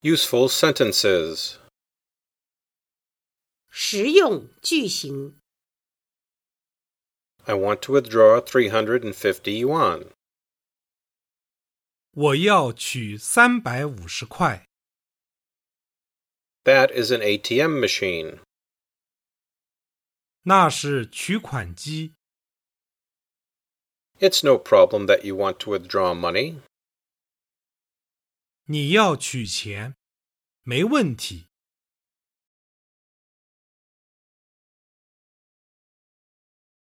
Useful sentences. 实用句型。 I want to withdraw 350 yuan. 我要取350块。 That is an ATM machine. 那是取款机。 It's no problem that you want to withdraw money. 你要取钱，没问题。